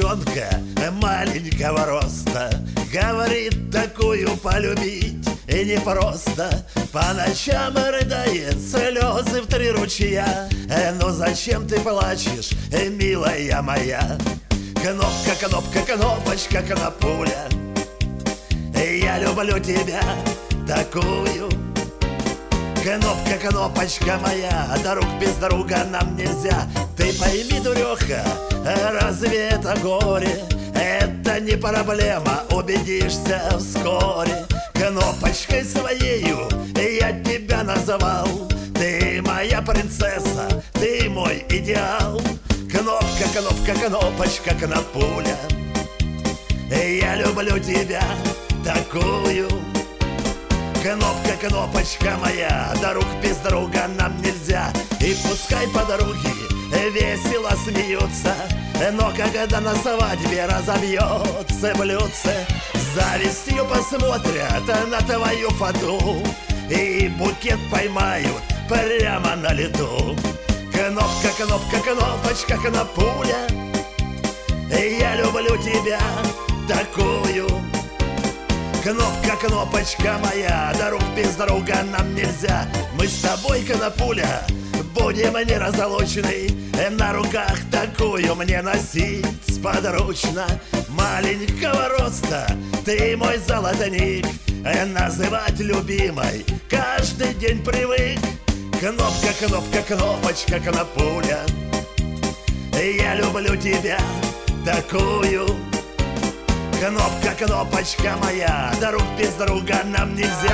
девчонка маленького роста говорит, такую полюбить и непросто. По ночам рыдает, слезы в 3 ручья. Ну зачем ты плачешь, милая моя? Кнопка, кнопка, кнопочка, конопуля, я люблю тебя такую. Кнопка, кнопочка моя, друг без друга нам нельзя. Ты пойми, дуреха, разве это горе? Это не проблема, убедишься вскоре. Кнопочкой своею я тебя называл. Ты моя принцесса, ты мой идеал. Кнопка, кнопка, кнопочка, конопуля, я люблю тебя такую. Кнопка, кнопочка моя, друг без друга нам нельзя. И пускай подруги весело смеются, но когда на свадьбе разобьется блюдце, с завистью посмотрят на твою фату и букет поймают прямо на лету. Кнопка, кнопка, кнопочка, конопуля, я люблю тебя такую. Кнопка, кнопочка моя, друг без друга нам нельзя. Мы с тобой, конопуля, будем неразлучны. На руках такую мне носить сподручно. Маленького роста, ты мой золотник, называть любимой каждый день привык. Кнопка, кнопка, кнопочка, конопуля, я люблю тебя такую. Кнопка, кнопочка моя, друг без друга нам нельзя.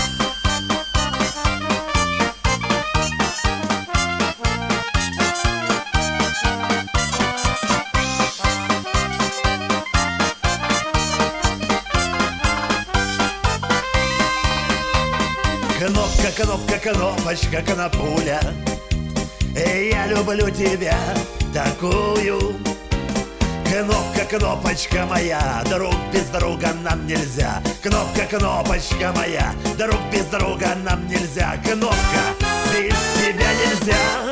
Кнопка, кнопка, кнопочка, конопуля, я люблю тебя такую. Кнопка, кнопочка моя, друг без друга нам нельзя. Кнопка, кнопочка моя, друг без друга нам нельзя. Кнопка, без тебя нельзя.